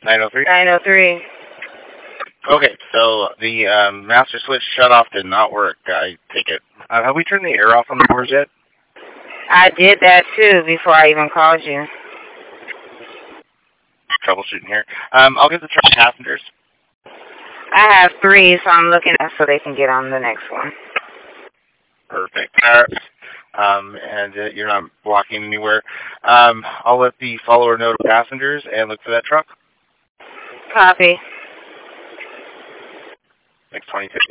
903? 903. Okay, so the master switch shut-off did not work, I take it. Have we turned the air off on the doors yet? I did that too before I even called you. Troubleshooting here. I'll get the truck passengers. I have 3, so I'm looking at so they can get on the next one. Perfect. And you're not walking anywhere. I'll let the follower know the passengers and look for that truck. Copy. Next 26.